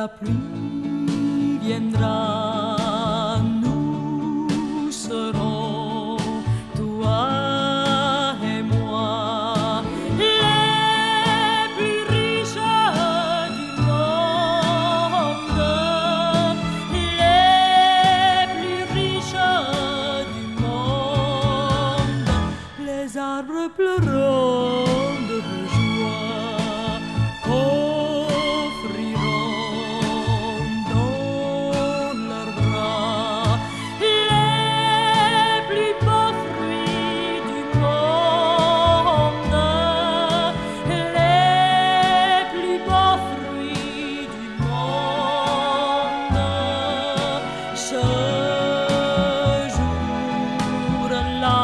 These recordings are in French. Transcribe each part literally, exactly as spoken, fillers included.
la pluie viendra, nous serons, toi et moi, les plus riches du monde, les plus riches du monde. Les arbres pleurant de joie offriront dans leurs bras les plus beaux fruits du monde, les plus beaux fruits du monde. Ce jour-là,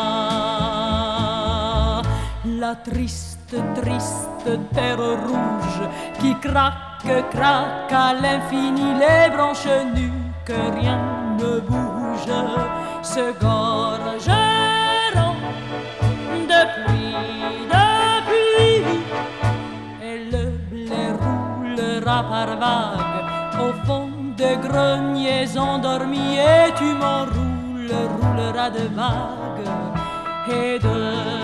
la triste, triste terre rouge qui craque, craque à l'infini, les branches nues que rien ne bouge, se gorgeront de pluie, de pluie, et le blé roulera par vagues au fond de greniers endormis, et tu m'enroules, rouleras de vagues et de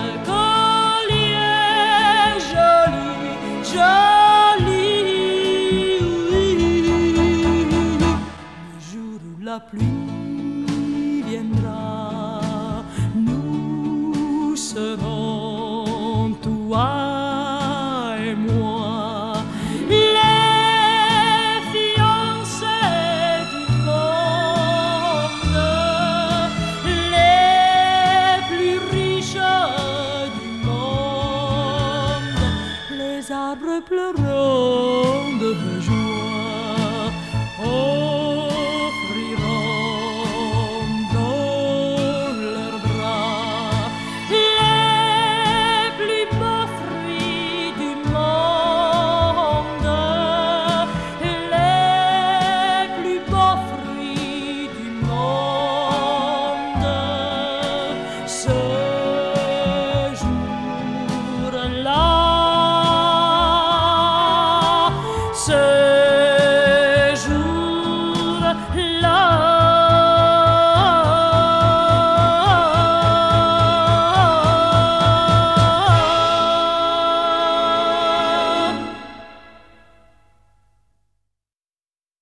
colliers jolis, jolis. Le jour où la pluie viendra, nous serons, toi et moi, les fiancés du monde, les plus riches du monde. Les arbres pleurant de joie offriront dans leurs bras les plus beaux fruits du monde, les plus beaux fruits du monde. Ce jour-là, ce jour-là.